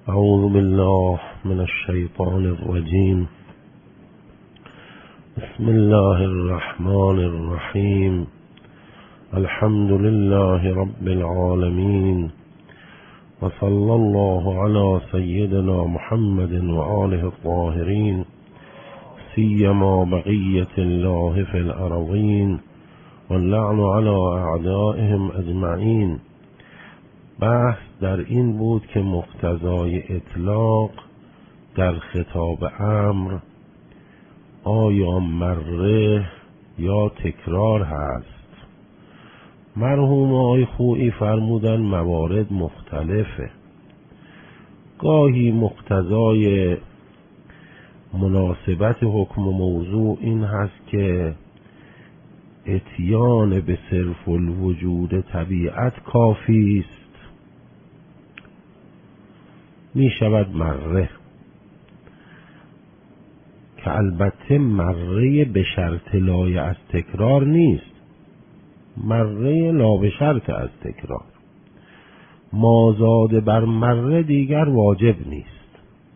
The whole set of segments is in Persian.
اعوذ بالله من الشیطان الرجیم. بسم الله الرحمن الرحیم. الحمد لله رب العالمین و صلی الله علی سیدنا محمد و آله الطاهرین سیما بقیة الله فی الارضین واللعن علی اعدائهم اجمعین. بحث در این بود که مقتضای اطلاق در خطاب امر آیا مره یا تکرار هست. مرحوم آقای خویی فرمودن موارد مختلفه. گاهی مقتضای مناسبت حکم و موضوع این هست که اتیان به صرف الوجود طبیعت کافی است، می شود مره، که البته مره به شرط لایه از تکرار نیست، مره لا به شرط از تکرار. مازاد بر مره دیگر واجب نیست.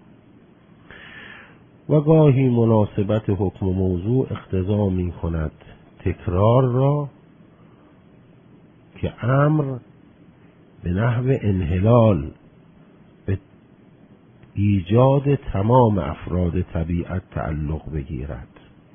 و گاهی مناسبت حکم و موضوع اقتضا می کند تکرار را، که امر به نحو انحلال به ایجاد تمام افراد طبیعت تعلق بگیرد،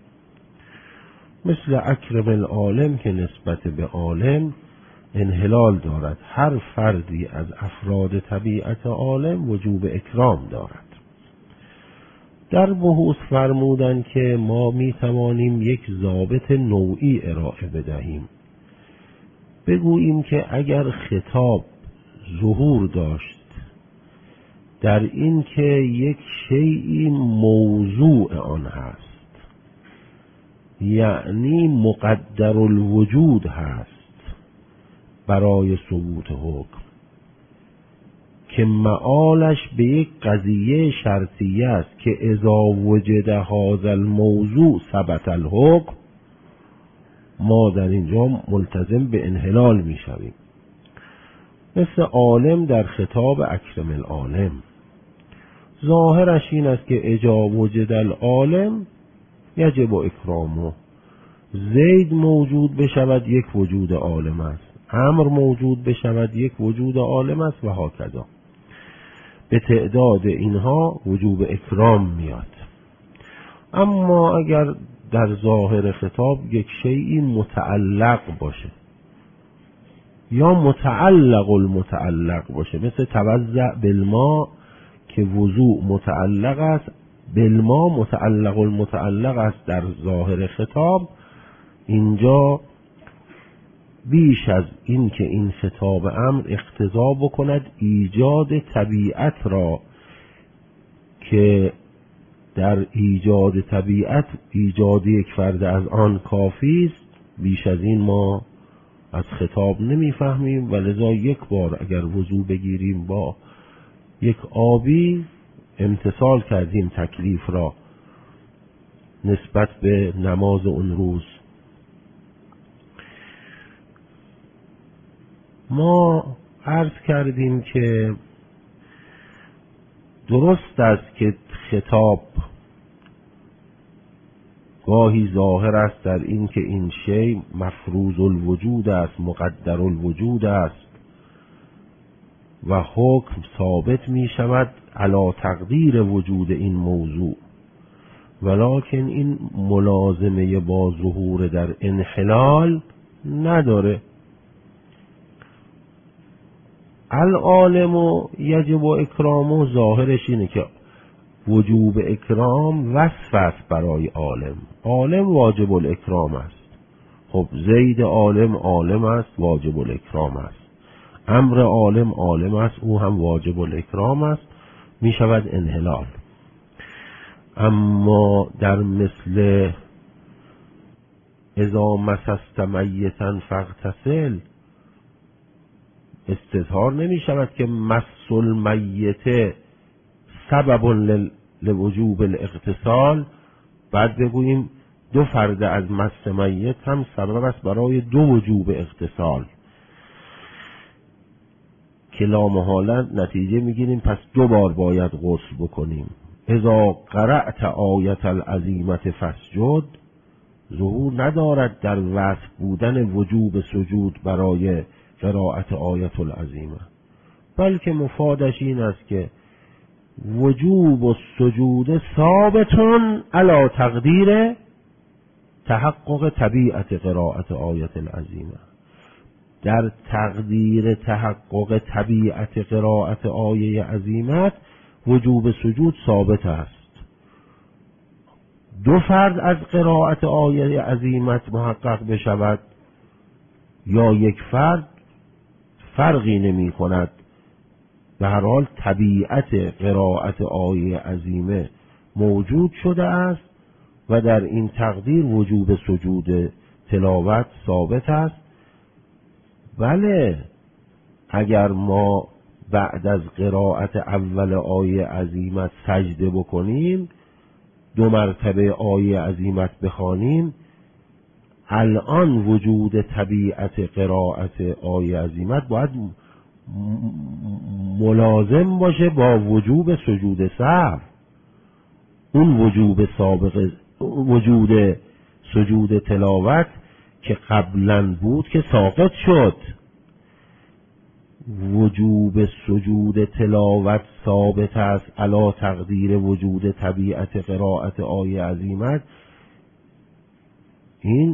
مثل اکرم العالم که نسبت به عالم انحلال دارد. هر فردی از افراد طبیعت عالم وجوب اکرام دارد. در بحوث فرمودن که ما می توانیم یک ضابط نوعی ارائه بدهیم، بگوییم که اگر خطاب ظهور داشت در این که یک شیئی موضوع آن هست، یعنی مقدر الوجود هست برای ثبوت حکم، که معالش به یک قضیه شرطیه است که اذا وجد هذا الموضوع ثبت الحکم، ما در اینجا ملتزم به انحلال می شویم. مثل عالم در خطاب اکرم العالم، ظاهرش این است که اذا وجد العالم یجب اکرامه. زید موجود بشود یک وجود عالم است، امر موجود بشود یک وجود عالم است و هکذا. به تعداد اینها وجوب اکرام میاد. اما اگر در ظاهر خطاب یک شیئی متعلق باشه یا متعلق المتعلق باشه، مثل توزع بالماء که وضوع متعلق است، بالماء متعلق المتعلق است در ظاهر خطاب، اینجا بیش از این که این خطاب امر اقتضا بکند ایجاد طبیعت را، که در ایجاد طبیعت ایجاد یک فرد از آن کافی است، بیش از این ما از خطاب نمیفهمیم. و لذا یک بار اگر وضو بگیریم با یک آبی، امتثال کردیم تکلیف را نسبت به نماز اون روز. ما عرض کردیم که درست است که خطاب گاهی ظاهر است در این که این شی مفروض الوجود است، مقدر الوجود است و حکم ثابت می شود علی تقدیر وجود این موضوع، ولکن این ملازمه با ظهور در انحلال نداره. العالم یجب اکرامه، ظاهرش اینه که وجوب اکرام وصف است برای عالم، عالم واجب الاکرام است. خب زید عالم عالم است، واجب الاکرام است. امر عالم عالم است، او هم واجب الاکرام است، می شود انحلال. اما در مثل اذا مسست میتا فاغتسل استظهار نمی شود که مس المیت سبب لوجوب الاغتسال، بعد بگوییم دو فرد از مس میت هم سبب است برای دو وجوب اغتسال. که لامحالا نتیجه میگیریم پس 2 بار باید غسل بکنیم. اذا قرأت آیت العزیمت فاسجد ظهور ندارد در وصف بودن وجوب سجود برای قرائت آیت العزیمه، بلکه مفادش این است که وجوب السجود ثابتون علی تقدیر تحقق طبیعت قرائت آیت العزیمه. در تقدیر تحقق طبیعت قرائت آیه عظیمت وجوب سجود ثابت است. 2 فرض از قرائت آیه عظیمت محقق بشود یا 1 فرض فرقی نمی کند، به هر حال طبیعت قرائت آیه عظیمه موجود شده است و در این تقدیر وجوب سجود تلاوت ثابت است. بله، اگر ما بعد از قرائت اول آیه عظیمت سجده بکنیم، 2 مرتبه آیه عظیمت بخوانیم، الان وجود طبیعت قرائت آیه عظیمت باید ملازم باشه با وجوب سجود سهو. اون وجوب سابق وجود سجود تلاوت که قبلا بود که ساقط شد. وجوب سجود تلاوت ثابت است علی تقدیر وجود طبیعت قرائت آیه عظیمت. این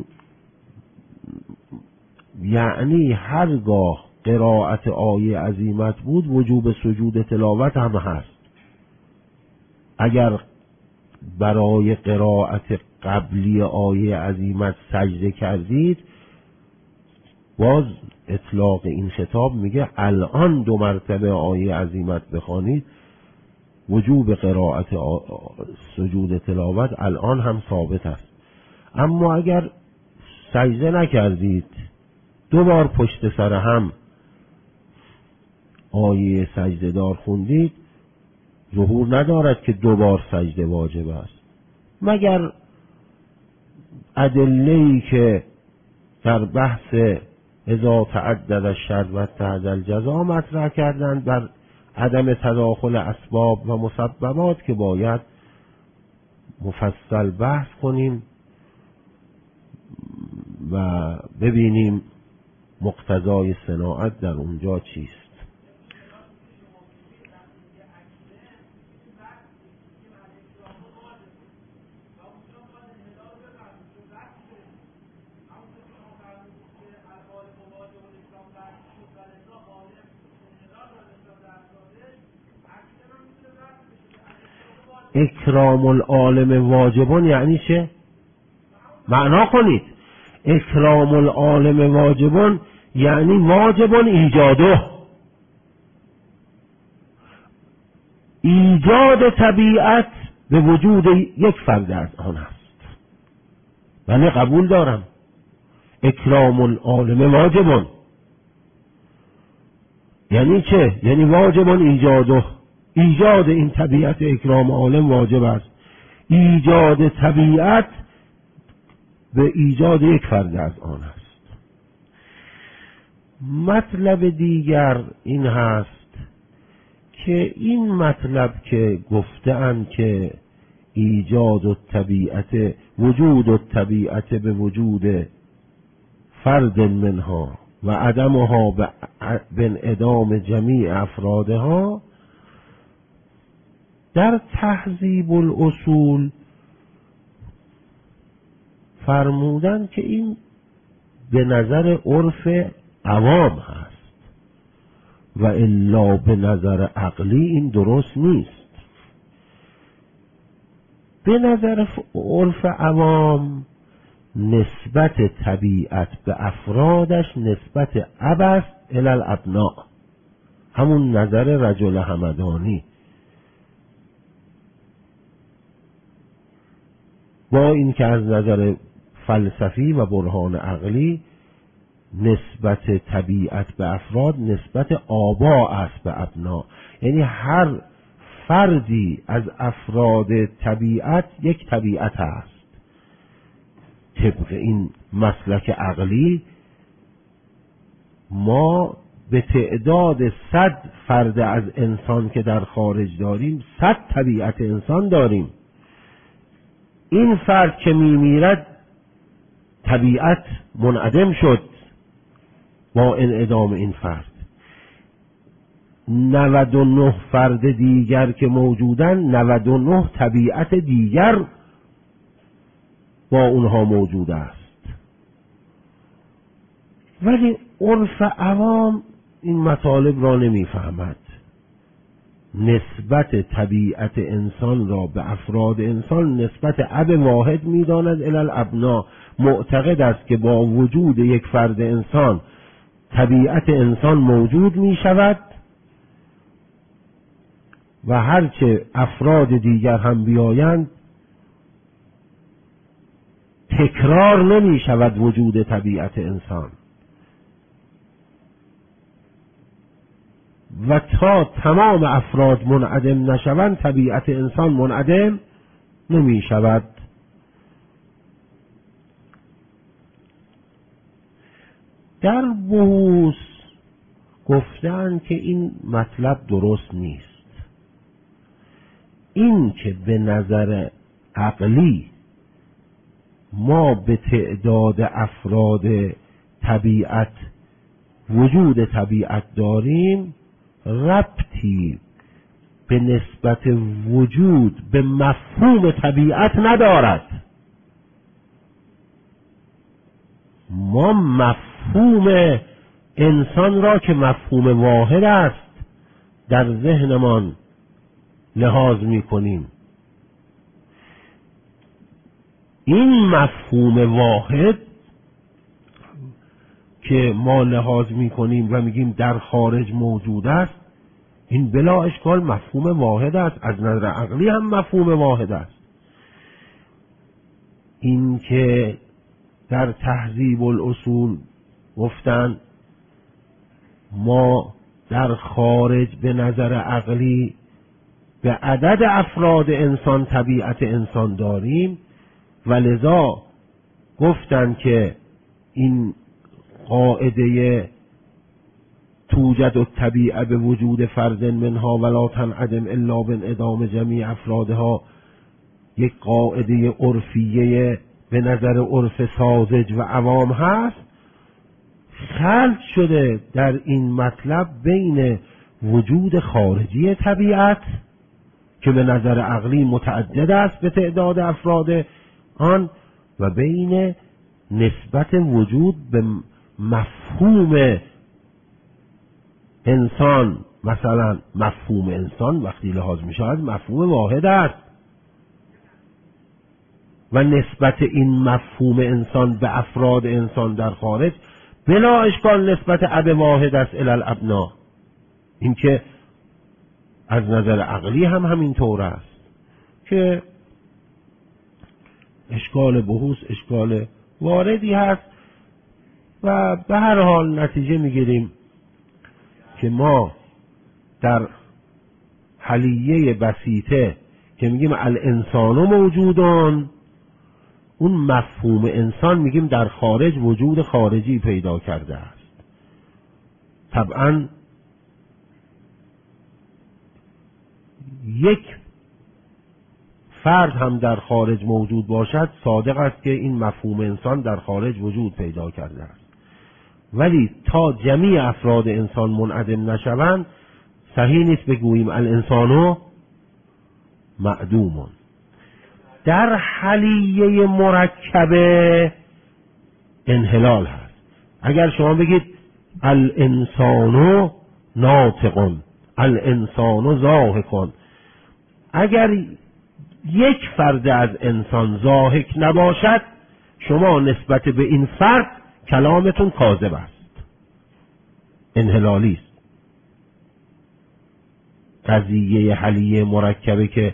یعنی هرگاه قرائت آیه عظیمت بود وجوب سجود تلاوت هم هست. اگر برای قرائت قبلی آیه عظیمت سجده کردید، باز اطلاق این خطاب میگه الان 2 مرتبه آیه عظیمت بخوانید، وجوب قرائت سجود تلاوت الان هم ثابت است. اما اگر سجده نکردید، 2 بار پشت سر هم آیه سجده دار خوندید، ظهور ندارد که 2 بار سجده واجب است، مگر ادله‌ای که در بحث اذا تعدد الشرط و تعدد الجزا مطرح کردند بر عدم تداخل اسباب و مسببات که باید مفصل بحث کنیم و ببینیم مقتضای صناعت در اونجا چیست. اکرام العالم واجبون یعنی چه؟ معنا کنید. اکرام العالم واجبون یعنی واجبون ایجاده، ایجاد طبیعت به وجود 1 فرد از آن است. بله، قبول دارم. اکرام العالم واجبون یعنی چه؟ یعنی واجبون ایجاده، ایجاد این طبیعت اکرام عالم واجب است. ایجاد طبیعت به ایجاد 1 فرد از آن است. مطلب دیگر این هست که این مطلب که گفته‌اند که ایجاد الطبیعت وجود الطبیعت به وجود فرد منها و عدمها به انعدام جمیع افرادها، در تهذیب الاصول فرمودن که این به نظر عرف عوام هست و الا به نظر عقلی این درست نیست. به نظر عرف عوام نسبت طبیعت به افرادش نسبت اب است الی الابناء، همون نظر رجل همدانی، با این که از نظر فلسفی و برهان عقلی نسبت طبیعت به افراد نسبت آبا است به ابنا، یعنی هر فردی از افراد طبیعت 1 طبیعت است. طبق این مسلک عقلی ما به تعداد 100 فرد از انسان که در خارج داریم 100 طبیعت انسان داریم. این فرد که میمیرد طبیعت منعدم شد با انعدام این فرد. 99 فرد دیگر که موجودن 99 طبیعت دیگر با اونها موجود است. ولی عرف عوام این مطالب را نمیفهمد. نسبت طبیعت انسان را به افراد انسان نسبت اب واحد می‌داند الی الابنا. معتقد است که با وجود یک فرد انسان طبیعت انسان موجود می‌شود و هرچه افراد دیگر هم بیایند تکرار نمی‌شود وجود طبیعت انسان و تا تمام افراد منعدم نشوند طبیعت انسان منعدم نمی شود. در بحوث گفتن که این مطلب درست نیست. این که به نظر عقلی ما به تعداد افراد طبیعت وجود طبیعت داریم ربطی به نسبت وجود به مفهوم طبیعت ندارد. ما مفهوم انسان را که مفهوم واحد است در ذهنمان لحاظ می کنیم. این مفهوم واحد که ما لحاظ می کنیم و میگیم در خارج موجود است، این بلا اشکال مفهوم واحد است، از نظر عقلی هم مفهوم واحد است. این که در تهذیب الاصول گفتن ما در خارج به نظر عقلی به عدد افراد انسان طبیعت انسان داریم و لذا گفتن که این قاعده توجد الطبیعه به وجود فرد منها ولا تنعدم الا بانعدام جمیع افرادها یک قاعده عرفیه به نظر عرف ساذج و عوام هست. خلط شده در این مطلب بین وجود خارجی طبیعت که به نظر عقلی متعدد است به تعداد افراد آن و بین نسبت وجود به مفهوم انسان. مثلا مفهوم انسان وقتی لحاظ می شود مفهوم واحد است و نسبت این مفهوم انسان به افراد انسان در خارج بلا اشکال نسبت اب واحد است الی الابنا. این که از نظر عقلی هم همین طور است که اشکال بحوث اشکال واردی هست و به هر حال نتیجه میگیریم که ما در حلیه بسیطه که میگیم الانسان موجودان، اون مفهوم انسان میگیم در خارج وجود خارجی پیدا کرده است. طبعا یک فرد هم در خارج موجود باشد صادق است که این مفهوم انسان در خارج وجود پیدا کرده است، ولی تا جمیع افراد انسان منعدم نشوند صحیح نیست بگوییم الانسانو معدومون. در حلیه مرکبه انحلال هست. اگر شما بگید الانسانو ناطقون الانسانو ضاحکون، اگر یک فرد از انسان ضاحک نباشد شما نسبت به این فرد کلامتون کاذب است، انحلالی است. قضیه حلیه مرکبه که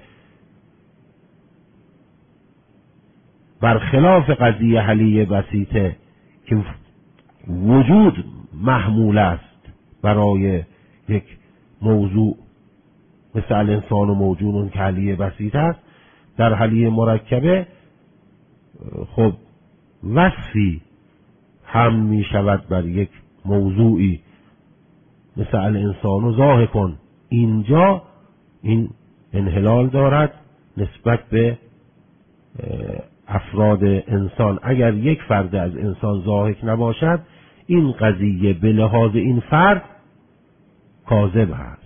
برخلاف قضیه حلیه بسیطه که وجود محمول است برای یک موضوع مثل الانسان و موجودون که حلیه بسیطه است، در حلیه مرکبه خب وصفی هم می شود بر یک موضوعی مثل الانسان و ضاحکون. اینجا این انحلال دارد نسبت به افراد انسان. اگر یک فرد از انسان ضاحک نباشد، این قضیه به لحاظ این فرد کاذب هست.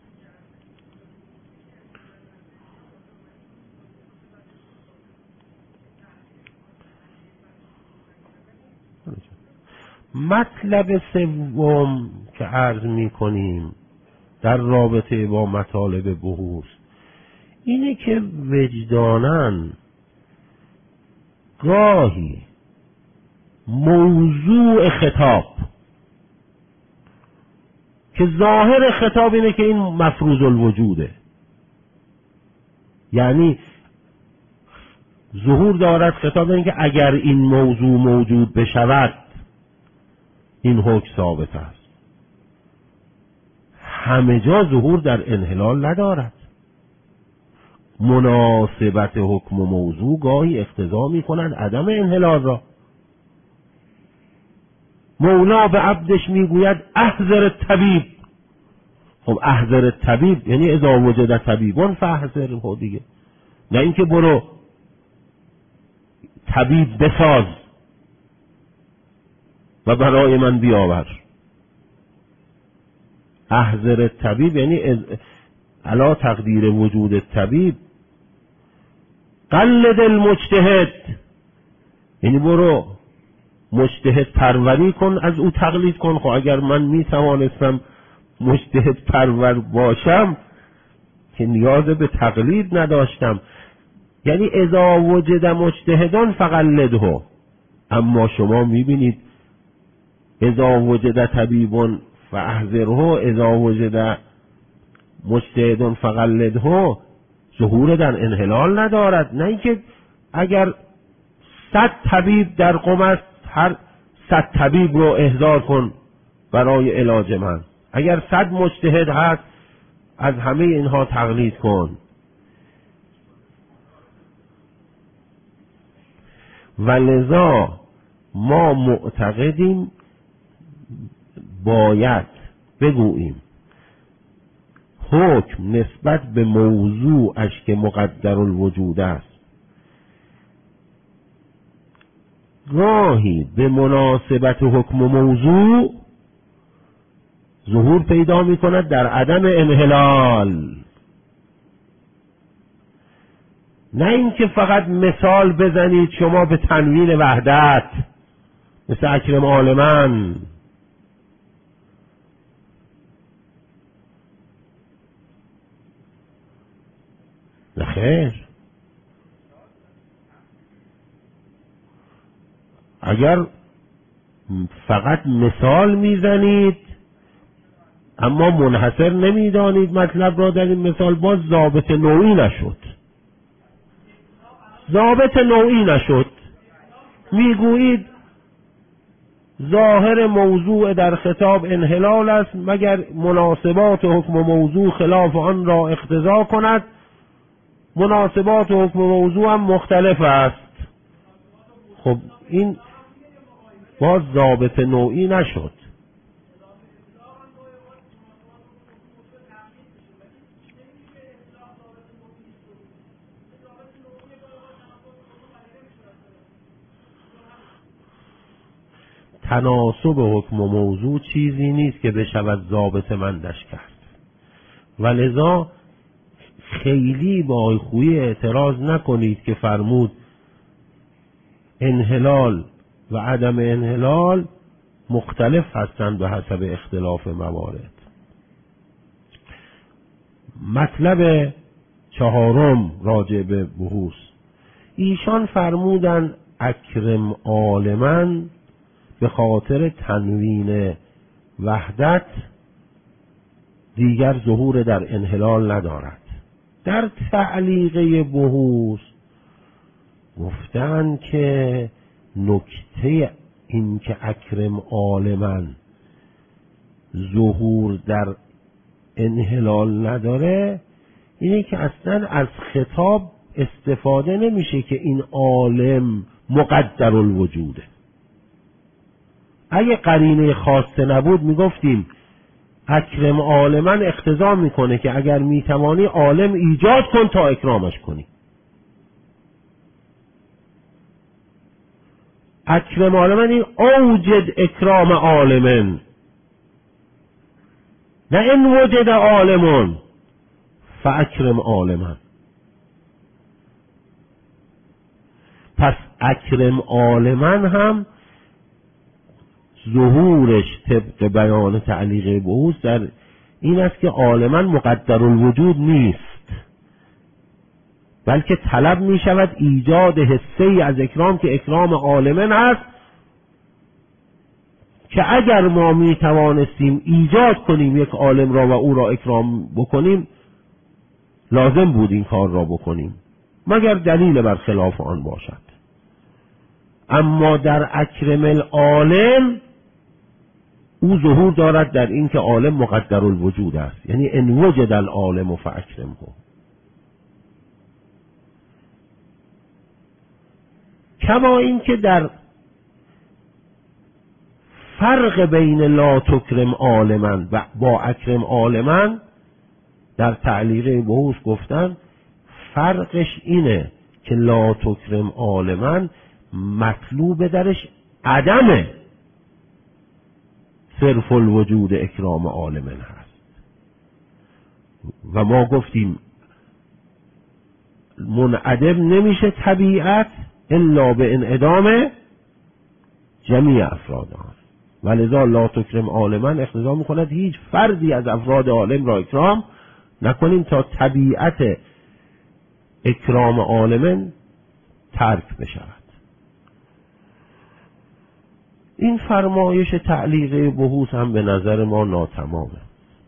مطلب سوم که عرض می کنیم در رابطه با مطالب بحوث اینه که وجداناً گاهی موضوع خطاب که ظاهر خطاب اینه که این مفروض الوجوده، یعنی ظهور دارد خطاب اینه که اگر این موضوع موجود بشود این حکم ثابت است. همه جا ظهور در انحلال ندارد. مناسبت حکم و موضوع گاهی اقتضا می کنند عدم انحلال را. مولا به عبدش میگوید احذر الطبیب. خب احذر الطبیب یعنی اذا وجد طبیبون فاحذره دیگه، نه اینکه برو طبیب بساز و برای من بیاور. احذر الطبیب یعنی علا تقدیر وجود الطبیب قلد المجتهد، یعنی برو مجتهد پروری کن، از او تقلید کن. خب اگر من می توانستم مجتهد پرور باشم که نیاز به تقلید نداشتم. یعنی اذا وجد مجتهدان فقلده. اما شما می بینید اذا وجد طبیبون فاحذره، اذا وجد مجتهدون فقلده ظهور در انحلال ندارد. نه اینکه اگر 100 طبیب در قم است هر 100 طبیب رو احضار کن برای علاج من. اگر 100 مجتهد هست از همه اینها تقلید کن. ولذا ما معتقدیم باید بگوییم حکم نسبت به موضوعش که مقدر الوجود است گاهی به مناسبت حکم و موضوع ظهور پیدا می کند در عدم انحلال. نه اینکه فقط مثال بزنید شما به تنوین وحدت مثل اکرم عالمن. نخیر، اگر فقط مثال میزنید اما منحصر نمیدانید مطلب را در این مثال، باز ضابط نوعی نشد. ضابط نوعی نشد. میگویید ظاهر موضوع در خطاب انحلال است مگر مناسبات حکم و موضوع خلاف آن را اقتضا کند. مناسبات حکم و موضوع هم مختلف است. خب این باز ضابط نوعی نشد. تناسب حکم و موضوع چیزی نیست که بشود ضابط مندش کرد. ولذا خیلی با آقای خویی اعتراض نکنید که فرمود انحلال و عدم انحلال مختلف هستند به حسب اختلاف موارد. مطلب چهارم راجع به بحوث، ایشان فرمودن اکرم عالمن به خاطر تنوین وحدت دیگر ظهور در انحلال ندارد. در تعلیقه بحوث گفتن که نکته این که اکرم عالمن ظهور در انحلال نداره اینه که اصلا از خطاب استفاده نمیشه که این عالم مقدر الوجوده. اگه قرینه خاصه نبود میگفتیم اکرم عالما اقتضا میکنه که اگر میتوانی عالم ایجاد کن تا اکرامش کنی. اکرم عالما این اوجد اکرام عالمن، نه این وجد عالمون فاکرم عالما. پس اکرم عالما هم ظهورش طبق بیان تعلیق بحوث در این است که عالما مقدر الوجود نیست، بلکه طلب می شود ایجاد حسه‌ای از اکرام که اکرام عالمن است، که اگر ما می توانستیم ایجاد کنیم یک عالم را و او را اکرام بکنیم لازم بود این کار را بکنیم مگر دلیل بر خلاف آن باشد. اما در اکرم العالم او ظهور دارد در این که عالم مقدر الوجود است، یعنی ان وجد العالم فاکرمه. کما این که در فرق بین لا تکرم عالما و با اکرم عالما در تعلیق بحوث گفتن فرقش اینه که لا تکرم عالما مطلوب درش عدمه صرف الوجود اکرام عالمن هست و ما گفتیم منعدم نمیشه طبیعت الا به انعدام جمیع افراد آن، ولذا لا تکرم عالما اقتضا میکند هیچ فردی از افراد عالم را اکرام نکنیم تا طبیعت اکرام عالمن ترک بشود. این فرمایش تعلیق بحوث هم به نظر ما ناتمامه.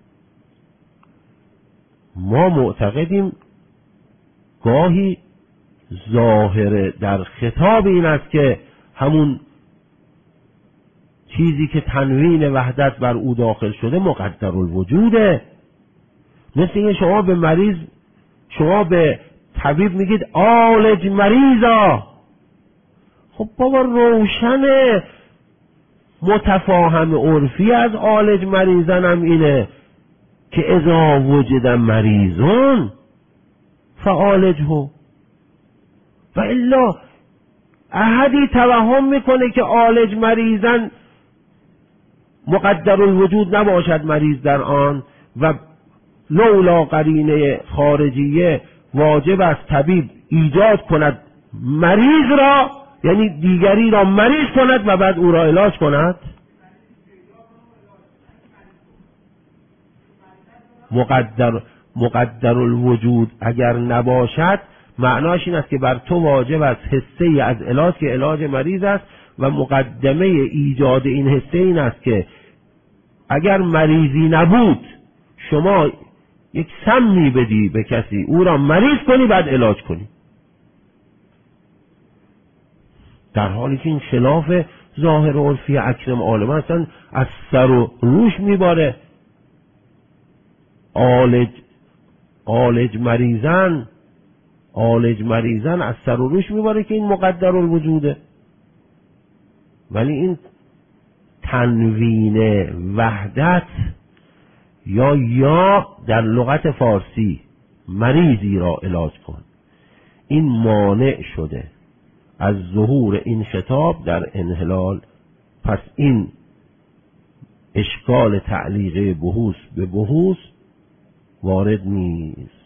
ما معتقدیم گاهی ظاهر در خطاب این است که همون چیزی که تنوین وحدت بر او داخل شده مقدر الوجوده. مثل این شما به طبیب میگید عالج مریضا. خب بابا روشنه، متفاهم عرفی از عالج مریضن هم اینه که اذا وجد مریضون فعالجه، و الا احدی توهم میکنه که عالج مریضن مقدر الوجود نباشد مریض در آن و لولا قرینه خارجیه واجب است طبیب ایجاد کند مریض را، یعنی دیگری را مریض کند و بعد او را علاج کند. مقدر الوجود اگر نباشد معناش این است که بر تو واجب است حصه‌ای از علاج که علاج مریض است و مقدمه ایجاد این حصه این است که اگر مریضی نبود شما یک سمی بدی به کسی او را مریض کنی بعد علاج کنی، در حالی که این خلاف ظاهر عرفی اکرم عالم هستن. از سر و روش میباره. عالج مریضن از سر و روش میباره که این مقدر الوجوده، ولی این تنوین وحدت یا در لغت فارسی مریضی را علاج کن، این مانع شده از ظهور این خطاب در انحلال. پس این اشکال تعلیق بحوث به بحوث وارد نیست.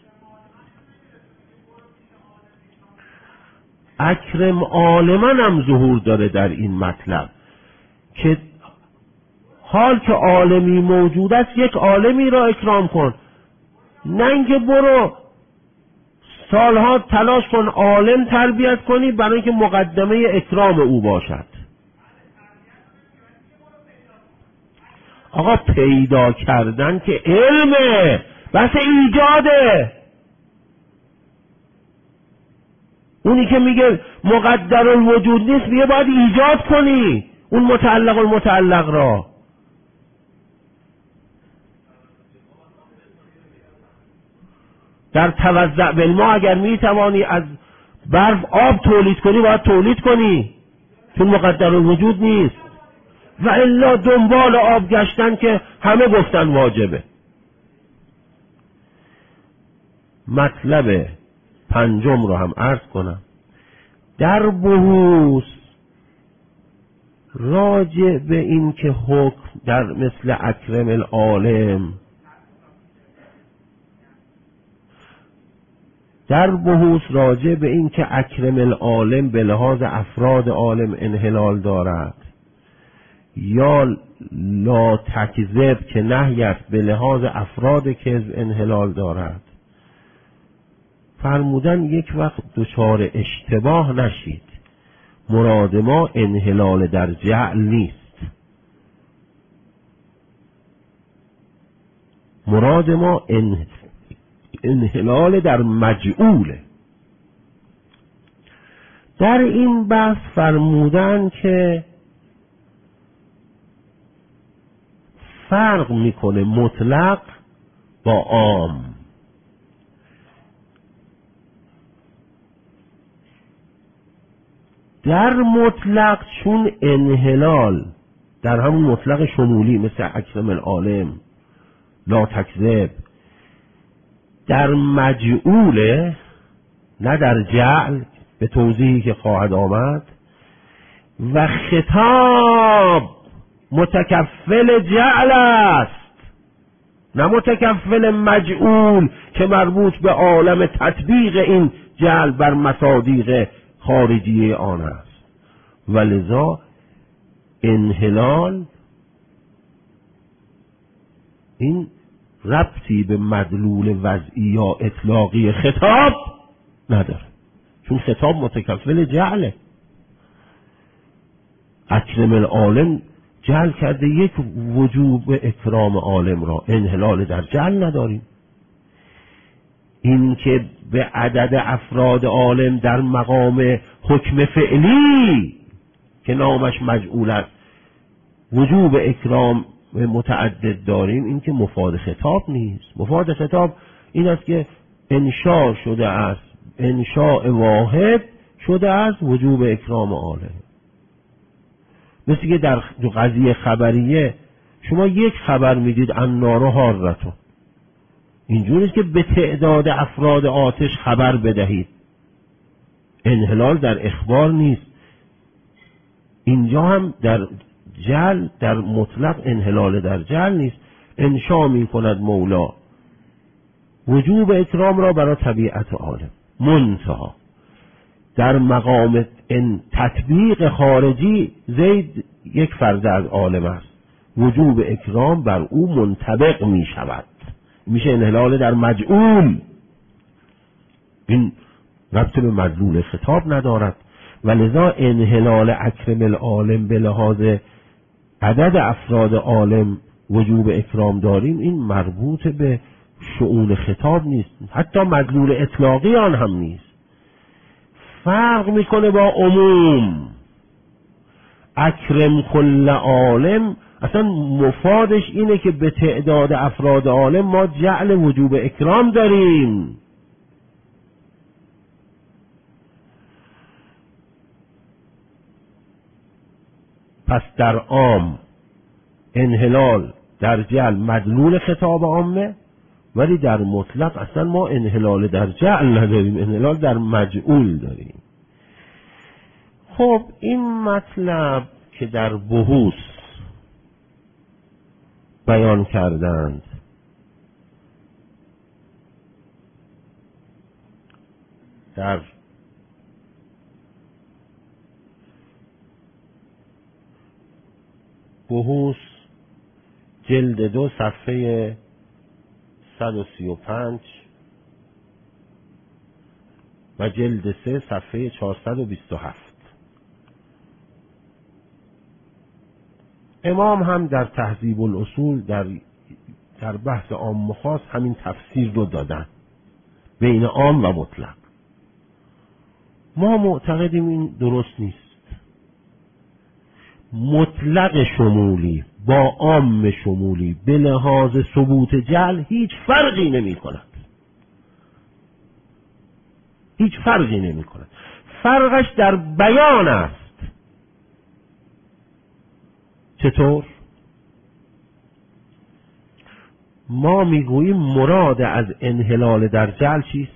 اکرم عالمن هم ظهور داره در این مطلب که حال که عالمی موجود است یک عالمی را اکرام کن، نه اینکه برو سالها تلاش کن عالم تربیت کنی برای اینکه مقدمه اکرام او باشد. آقا پیدا کردن که علمه، بس ایجاده. اونی که میگه مقدر الوجود نیست میگه باید ایجاد کنی اون متعلق را. در توزع بالماء اگر میتوانی از برف آب تولید کنی باید تولید کنی، چون مقدر الوجود نیست. و الا دنبال آب گشتن که همه گفتن واجبه. مطلب پنجم رو هم عرض کنم. در بحوث راجع به این که حکم در مثل اکرم العالم، در بحوث راجع به این که اکرم العالم به لحاظ افراد عالم انحلال دارد یا لا تکذب که نهی است به لحاظ افراد کذب انحلال دارد، فرمودن یک وقت دچار اشتباه نشید. مراد ما انحلال در جعل نیست، مراد ما انحلال در مجعوله. در این بحث فرمودن که فرق میکنه مطلق با عام. در مطلق چون انحلال در همون مطلق شمولی مثل اکرم العالم، لا تکذب، در مجعوله نه در جعل به توضیحی که خواهد آمد، و خطاب متکفل جعل است نه متکفل مجعول که مربوط به عالم تطبیق این جعل بر مصادیق خارجی آن است. ولذا انحلال این ربطی به مدلول وضعی یا اطلاقی خطاب نداره، چون خطاب متکفل جعله. اکرم العالم جعل کرده یک وجوب اکرام عالم را، انحلال در جعل نداریم. این که به عدد افراد عالم در مقام حکم فعلی که نامش مجعول است وجوب اکرام متعدد داریم، این که مفاد خطاب نیست. مفاد خطاب این است که انشاء شده است، انشاء واحد شده است وجوب اکرام عالم. مثل که در قضیه خبریه شما یک خبر میدید النار حارتون، اینجوریه که به تعداد افراد آتش خبر بدهید، انحلال در اخبار نیست. اینجا هم در جعل در مطلق انحلال در جعل نیست. انشا می کند مولا وجوب اکرام را برای طبیعت عالم، منتها در مقام تطبیق خارجی زید یک فرد از عالم است، وجوب اکرام بر او منطبق می شود، میشه انحلال در مجعول. این ربط به مدلول خطاب ندارد. ولذا انحلال اکرم العالم به لحاظ عدد افراد عالم وجوب اکرام داریم، این مربوط به شؤون خطاب نیست، حتی مدلول اطلاقی آن هم نیست. فرق میکنه با عموم. اکرم کل عالم اصلا مفادش اینه که به تعداد افراد عالم ما جعل وجوب اکرام داریم. پس در عام انحلال در جعل مدلول خطاب عامه، ولی در مطلق اصلا ما انحلال در جعل نداریم، انحلال در مجعول داریم. خب این مطلب که در بحوث بیان کردند در بحوث جلد 2 صفحه 135 و جلد 3 صفحه 427. امام هم در تهذیب الاصول در بحث عام و خاص همین تفسیر رو دادن بین عام و مطلق. ما معتقدیم این درست نیست. مطلق شمولی با عام شمولی به لحاظ ثبوت جعل هیچ فرقی نمی کند، هیچ فرقی نمی کند. فرقش در بیان است. چطور؟ ما میگوییم مراد از انحلال در جعل چیست؟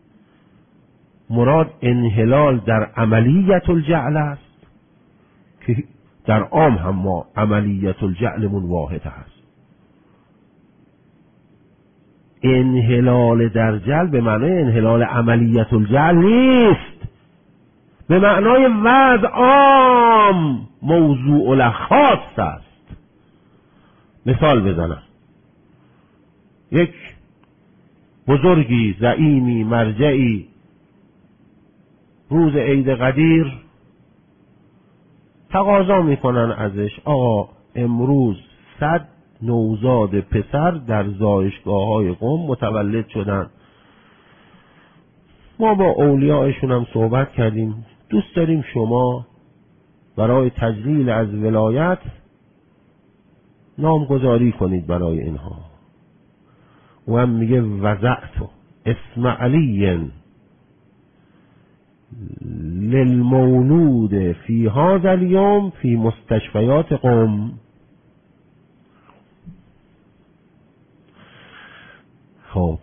مراد انحلال در عملیت الجعل است که در عام هم ما عملیت الجعلمون واحد هست. انحلال در جعل به معنای انحلال عملیت الجعل نیست، به معنای وضع عام موضوع له خاص است. مثال بزنم، یک بزرگی، زعیمی، مرجعی روز عید قدیر تقاضا میکنن ازش آقا امروز 100 نوزاد پسر در زایشگاه‌های قم متولد شدن، ما با اولیاءشون هم صحبت کردیم، دوست داریم شما برای تجلیل از ولایت نامگذاری کنید برای اینها. و هم میگه وضعت اسم علی للمولود فی هذا اليوم فی مستشفیات قم. خب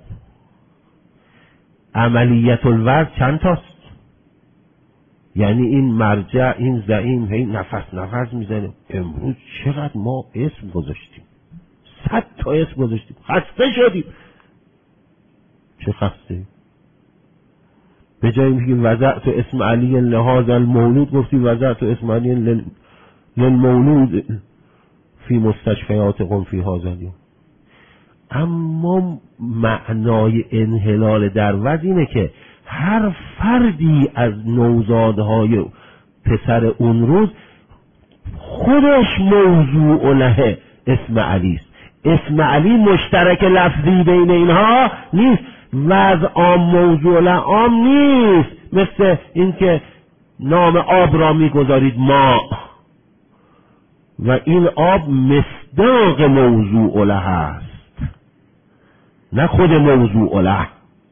عملیت الوضع چند تاست؟ یعنی این مرجع، این زعیم هی نفس میزنه امروز چقدر ما اسم گذاشتیم، 100 تا اسم گذاشتیم، خسته شدیم. چه خسته؟ به جای میگی وضعت اسم علی لهذا المولود گفتی وضعت اسم علی للمولود فی مستشفیات قم فی هذا اليوم. اما معنای انحلال در وضع اینه که هر فردی از نوزادهای پسر اون روز خودش موضوع له اسم علی است. اسم علی مشترک لفظی بین اینها نیست، وضع عام موضوع له عام نیست، مثل اینکه نام آب را میگذارید ما و این آب مصداق موضوع له است نه خود موضوع له.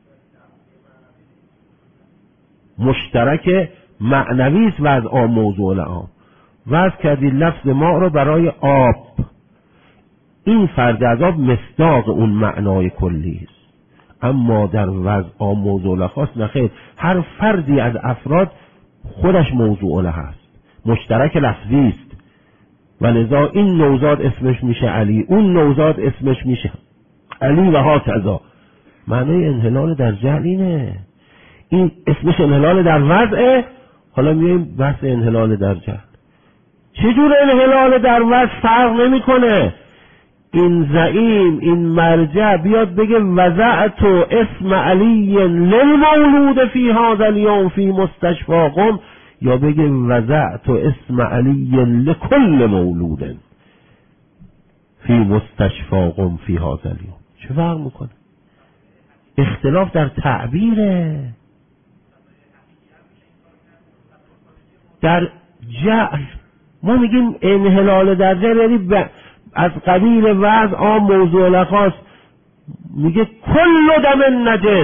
مشترک معنوی است وضع عام موضوع له عام. وضع کردید لفظ ما رو برای آب، این فرد از آب مصداق اون معنای کلی است. اما در وضع عام موضوع له خاص نخیر، هر فردی از افراد خودش موضوع له است، مشترک لفظی است و لذا این نوزاد اسمش میشه علی، اون نوزاد اسمش میشه علی و هاکذا. معنی انحلال در جعل اینه. این اسمش انحلال در وضعه. حالا میایم بحث انحلال در جعل. چجور انحلال در وضع فرق نمیکنه. این زعیم، این مرجع بیاد بگه وضعت اسم علی للمولود فی هذا اليوم فی مستشفی قم، یا بگه وضعت اسم علی لکل مولود فی مستشفی قم فی هذا اليوم. چه فرق میکنه؟ اختلاف در تعبیره. در جعل ما میگیم انحلال در جعل یعنی از قبیل وضع عام موضوع له خاص. میگه کل دم نجس،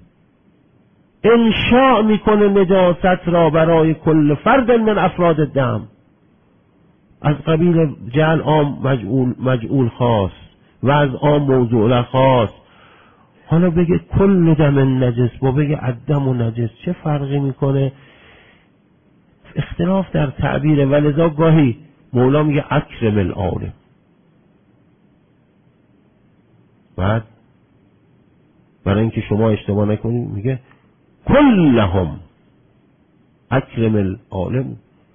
انشاء میکنه نجاست را برای کل فرد من افراد دم. از قبیل جعل عام مجعول خاص، وضع عام موضوع له خاص. حالا بگه کل دم نجس با بگه الدم و نجس چه فرقی میکنه؟ اختلاف در تعبیره. ولذا گاهی مولا میگه اکرم العالم، بعد برای اینکه شما اشتباه نکنید میگه کلهم اکرم العالم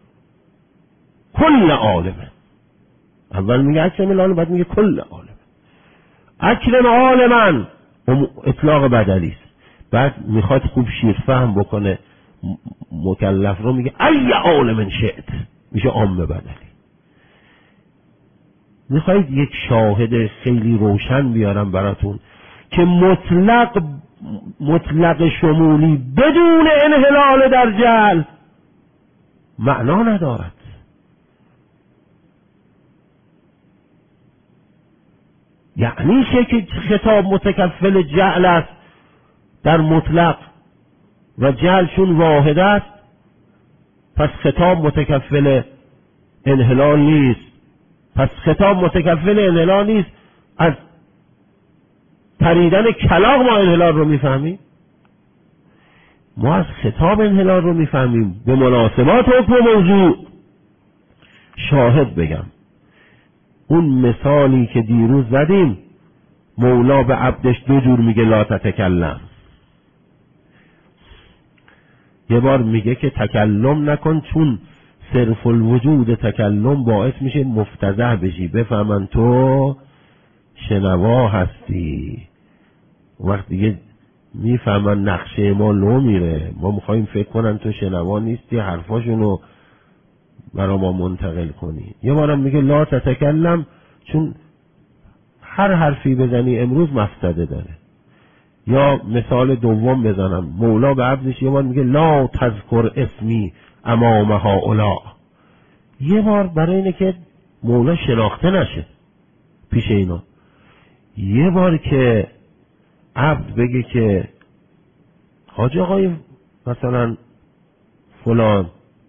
کل عالم. اول میگه اکرم العالم، بعد میگه کل عالم. اکرم عالمن اطلاق بدلی است، بعد میخواد خوب شیر فهم بکنه مکلف رو میگه ای عالم شئت، میشه عام بدلی. میخواید یک شاهد خیلی روشن بیارم براتون که مطلق شمولی بدون انحلال در جعل معنا ندارد. یعنی که خطاب متکفل جعل است در مطلق و جعل چون واحد است پس خطاب متکفل انحلال نیست. پس خطاب متکفل انحلال نیست، از پریدن کلاغ ما انحلال رو میفهمیم. ما از خطاب انحلال رو میفهمیم به مناسبات حکم موضوع. شاهد بگم، اون مثالی که دیروز زدیم، مولا به عبدش دو جور میگه لا تتکلم. یه بار میگه که تکلم نکن، چون صرف الوجود تکلم باعث میشه مفتضح بشی، بفهمن تو شنوا هستی. وقت دیگه میفهمن نقشه ما لو میره، ما میخواییم فکر کنن تو شنوا نیستی، حرفاشونو برا ما منتقل کنی. یه بارم میگه لا تتکلم، چون هر حرفی بزنی امروز مفسده داره. یا مثال دوم بزنم، مولا به عبدش یه بار میگه لا تذکر اسمی امام هؤلاء. یه بار برای اینه که مولا شناخته نشه پیش اینا. یه بار که عبد بگه که حاج آقای مثلا فلان،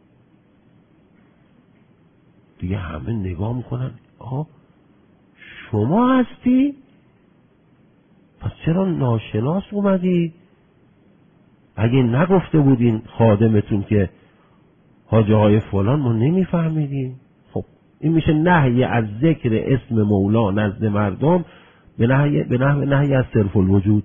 دیگه همه نگاه میکنن آها شما هستی؟ پس چرا ناشناس اومدی؟ اگه نگفته بودین خادمتون که حاج آقای فلان ما نمیفهمیدیم. خب این میشه نهی از ذکر اسم مولا نزد مردم به نحو از صرف الوجود.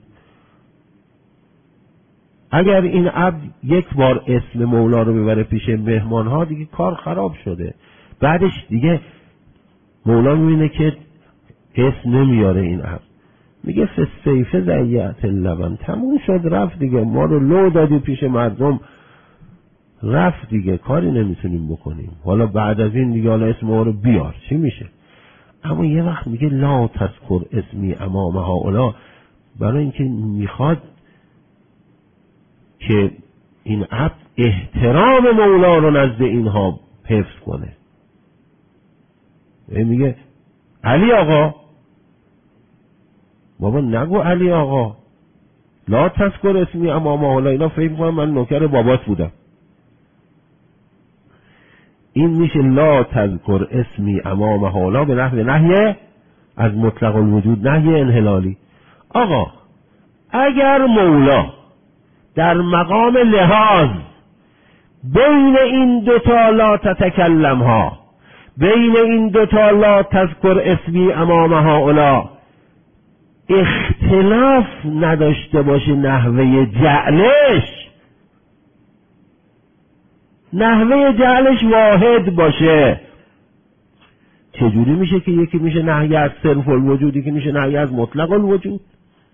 اگر این عبد یک بار اسم مولا رو ببره پیش مهمان ها، دیگه کار خراب شده. بعدش دیگه مولا میبینه که اسم نمیاره این عبد، میگه فسیفه زیعت اللبن، تموم شد رفت دیگه، ما رو لو دادی پیش مردم، رفت دیگه، کاری نمیتونیم بکنیم. حالا بعد از این دیگه حالا اسم ما رو بیار چی میشه؟ اما یه وقت میگه لا تذکر اسمی امام هؤلاء، برای اینکه میخواد که این عبد احترام مولا رو نزد اینها حفظ کنه. میگه علی آقا، بابا نگو علی آقا، لا تذکر اسمی امام هؤلاء، اینا فکر میکنم من نوکر بابات بودم. این میشه لا تذکر اسمی امام هؤلاء به نحو نهی از مطلق الوجود، نهی انحلالی. آقا اگر مولا در مقام لحاظ بین این دوتا لا تتکلم ها، بین این دوتا لا تذکر اسمی امام هؤلاء اختلاف نداشته باشه، نحوه جعلش واحد باشه، چجوری میشه که یکی میشه نهی از صرف الوجود، یکی میشه نهی از مطلق الوجود؟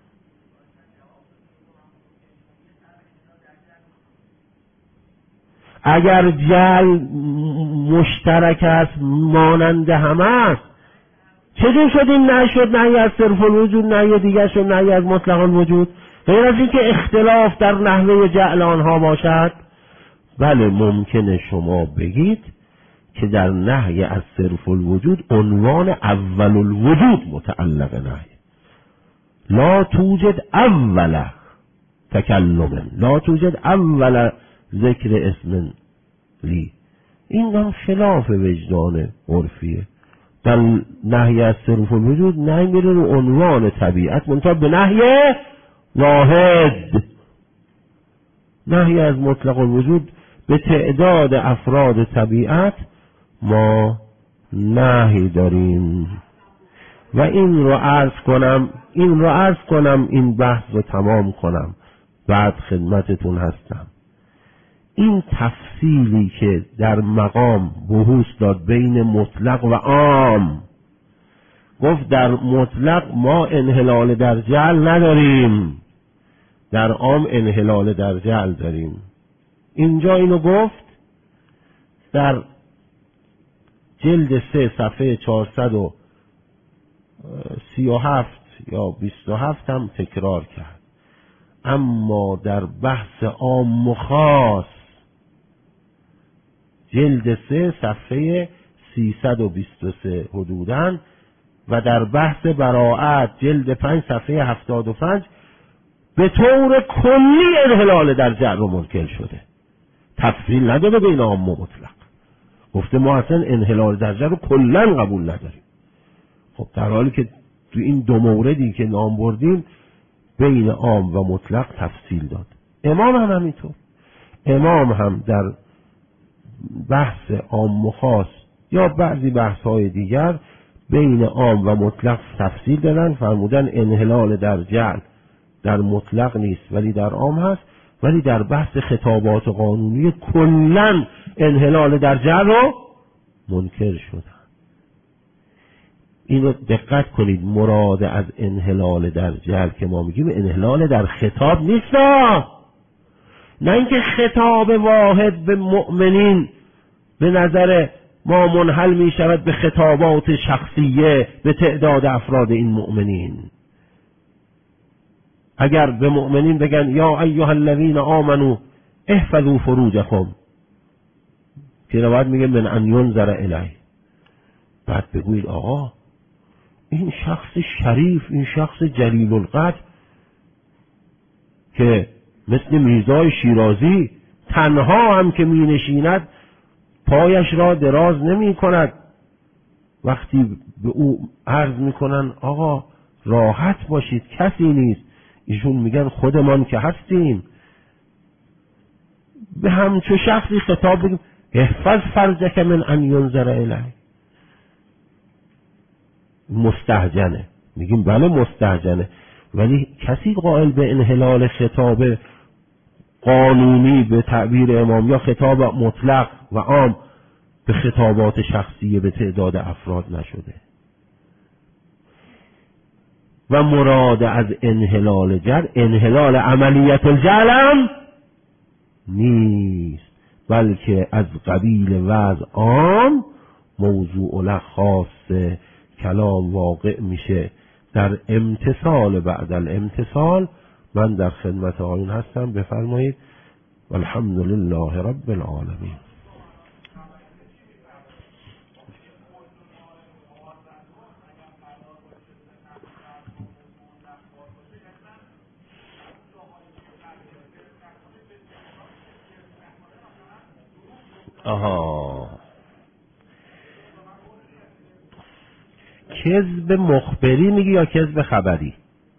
اگر جعل مشترک است، مانند همه است، چجور شد این نشد نهی از صرف الوجود، نهی دیگر شد نهی از مطلق الوجود؟ غیر از این که اختلاف در نحوه جعل آنها باشد. بله ممکنه شما بگید که در نهی از صرف الوجود عنوان اول الوجود متعلق نهی، لا توجد اول تکلم، لا توجد اول ذکر اسم لی. این هم خلاف وجدان عرفیه. در نهی از صرف الوجود نهی میره رو عنوان طبیعت، منتها به نهی واحد. نهی از مطلق الوجود به تعداد افراد طبیعت ما نهی داریم. و این رو عرض کنم این بحث رو تمام کنم، بعد خدمتتون هستم. این تفصیلی که در مقام بحوث داد بین مطلق و عام، گفت در مطلق ما انحلال در جعل نداریم، در عام انحلال در جعل داریم. اینجا اینو گفت در جلد 3 صفحه 437 یا 27 هم تکرار کرد. اما در بحث عام و خاص جلد 3 صفحه 323 حدوداً و در بحث براءت جلد 5 صفحه 75 به طور کلی انحلال در جعل و منکر شده، تفصیل نداده بین عام و مطلق. گفته ما اصلا انحلال درجه رو کلا قبول نداریم. خب در حالی که تو این دو موردی که نام بردیم بین عام و مطلق تفصیل داد. امام هم همینطور. امام هم در بحث عام و خاص یا بعضی بحث‌های دیگر بین عام و مطلق تفصیل دادن، فرمودن انحلال در جعل در مطلق نیست ولی در عام هست، ولی در بحث خطابات قانونی کلاً انحلال در جعل رو منکر شدن. اینو دقت کنید، مراد از انحلال در جعل که ما میگیم انحلال در خطاب نیست، نه اینکه خطاب واحد به مؤمنین به نظر ما منحل می شود به خطابات شخصیه به تعداد افراد این مؤمنین. اگر به مؤمنین بگن یا ایها الذین آمنوا احفظوا فروجکم، که روایت میگه من ان ینظر الیه، بعد بگوید آقا این شخص شریف، این شخص جلیل القدر که مثل میرزای شیرازی تنها هم که می نشیند پایش را دراز نمی کند، وقتی به او عرض می کنن آقا راحت باشید کسی نیست، ایشون میگن خودمان که هستیم. به همچو شخصی خطاب بگیم احفظ فرجک من ان ینظر الیه. مستهجنه، میگیم بله مستهجنه، ولی کسی قائل به انحلال خطاب قانونی به تعبیر امام یا خطاب مطلق و عام به خطابات شخصیه به تعداد افراد نشده. و مراد از انحلال جعل انحلال عملیت الجعل هم نیست، بلکه از قبیل وضع عام موضوع له خاص کلام واقع میشه در امتصال بعد الامتصال. من در خدمت آیون هستم، بفرمایید. والحمد لله رب العالمین. کذب مخبری میگی یا کذب خبری؟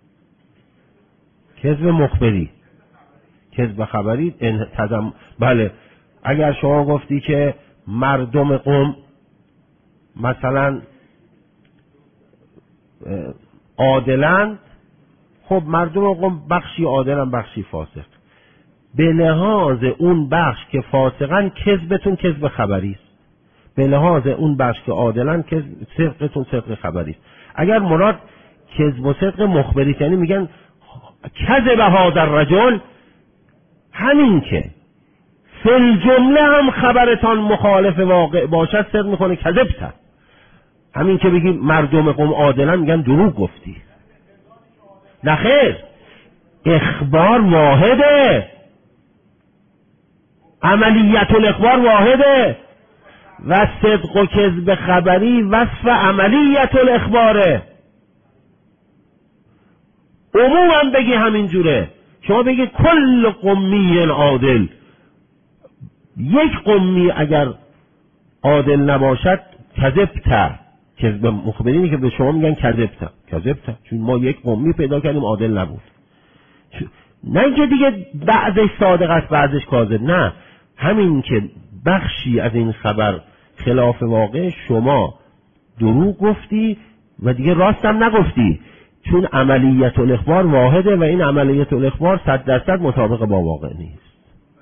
کذب مخبری، کذب خبری بله. اگر شما گفتی که مردم قوم مثلا عادلند، خب مردم قوم بخشی عادلن بخشی فاسق، به لحاظ اون بخش که فاسقن کذبتون کذب خبری است، به لحاظ اون بخش که عادلن صدقتون صدق خبری است. اگر مراد کذب و صدق مخبری یعنی میگن کذب هذا الرجل، همین که فی الجمله هم خبرتان مخالف واقع باشد صدق میکنه کذبت. همین که بگیم مردم قوم عادلن میگن دروغ گفتی. نه خیر، اخبار واحده، عملیت الاخبار واحده و صدق و کذب خبری وصف عملیت الاخباره. عموما بگی همین جوره، شما بگی کل قمی عادل، یک قمی اگر عادل نباشد کذبت. کذب مخبرینی که به شما میگن کذبت، چون ما یک قمی پیدا کردیم عادل نبود. نه اینکه دیگه بعضش صادق است بعضش کاذب، نه، همین که بخشی از این خبر خلاف واقع شما دروغ گفتی و دیگه راست هم نگفتی، چون عملیت الاخبار واحده و این عملیت الاخبار 100% مطابق با واقع نیست.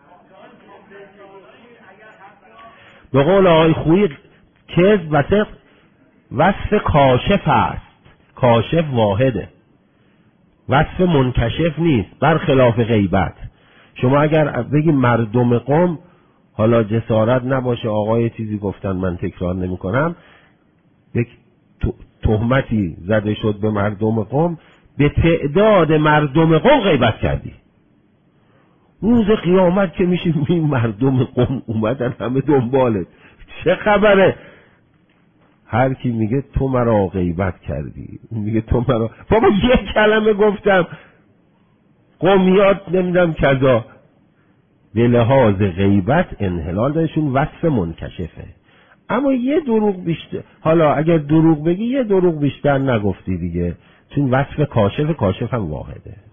به قول آقای خویی کذب و صدق وصف کاشف است، کاشف واحده، وصف منکشف نیست، برخلاف غیبت. شما اگر بگی مردم قوم، حالا جسارت نباشه آقای چیزی گفتن من تکرار نمی کنم، یک تهمتی زده شد به مردم قوم، به تعداد مردم قوم غیبت کردی. روز قیامت که میشیم این مردم قوم اومدن همه دنبالت، چه خبره؟ هر کی میگه تو مرا غیبت کردی، میگه تو مرا، بابا یک کلمه گفتم قومیات نمیدم کذا. به لحاظ غیبت انحلال دارشون وصف منکشفه، اما یه دروغ بیشتر، حالا اگر دروغ بگی یه دروغ بیشتر نگفتی دیگه، چون وصف کاشف هم واحده.